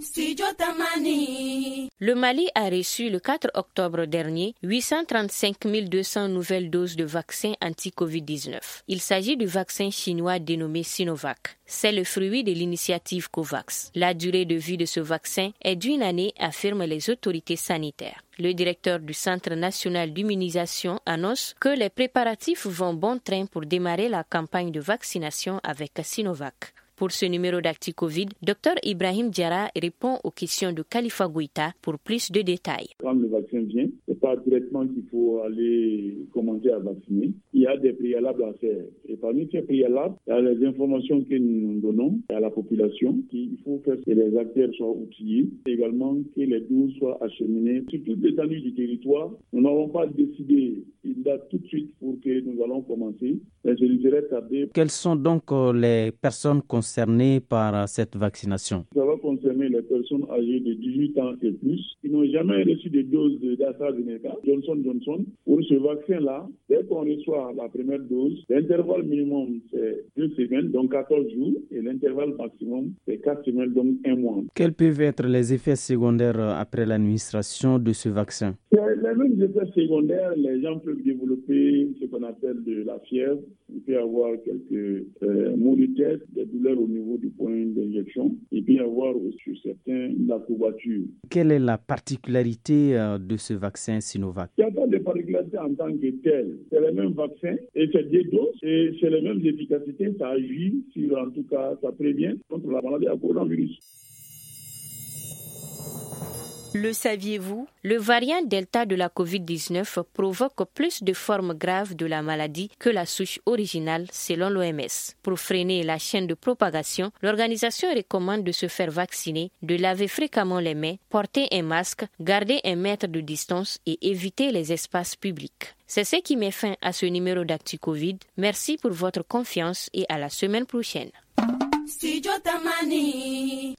Le Mali a reçu le 4 octobre dernier 835 200 nouvelles doses de vaccins anti-Covid-19. Il s'agit du vaccin chinois dénommé Sinovac. C'est le fruit de l'initiative COVAX. La durée de vie de ce vaccin est d'1 année, affirment les autorités sanitaires. Le directeur du Centre national d'immunisation annonce que les préparatifs vont bon train pour démarrer la campagne de vaccination avec Sinovac. Pour ce numéro d'Actu-Covid, Dr Ibrahim Diarra répond aux questions de Khalifa Goïta pour plus de détails. Quand le vaccin vient, ce n'est pas directement qu'il faut aller commencer à vacciner. Il y a des préalables à faire. Et parmi ces préalables, il y a les informations que nous donnons à la population. Il faut que les acteurs soient outillés. Également que les doses soient acheminées sur toute l'étendue du territoire. Nous n'avons pas décidé une date tout de suite pour que nous allons commencer. Mais je dirais tarder. Quelles sont donc les personnes concernées par cette vaccination? Ça va concerner les personnes âgées de 18 ans et plus qui n'ont jamais reçu de dose d'AstraZeneca, Johnson. Pour ce vaccin-là, dès qu'on reçoit la première dose, l'intervalle minimum c'est 2 semaines, donc 14 jours, et l'intervalle maximum c'est 4 semaines, donc 1 mois. Quels peuvent être les effets secondaires après l'administration de ce vaccin? Les mêmes effets secondaires, les gens peuvent développer ce qu'on appelle de la fièvre. Il peut y avoir quelques maux de tête, des douleurs au niveau du point d'injection. Il peut y avoir aussi certains la courbature. Quelle est la particularité de ce vaccin Sinovac? Il n'y a pas de particularité en tant que tel. C'est le même vaccin et c'est 2 doses et c'est les mêmes efficacités. Ça agit sur, en tout cas, ça prévient contre la maladie à coronavirus. Le saviez-vous? Le variant Delta de la COVID-19 provoque plus de formes graves de la maladie que la souche originale, selon l'OMS. Pour freiner la chaîne de propagation, l'organisation recommande de se faire vacciner, de laver fréquemment les mains, porter un masque, garder 1 mètre de distance et éviter les espaces publics. C'est ce qui met fin à ce numéro d'Actu Covid. Merci pour votre confiance et à la semaine prochaine.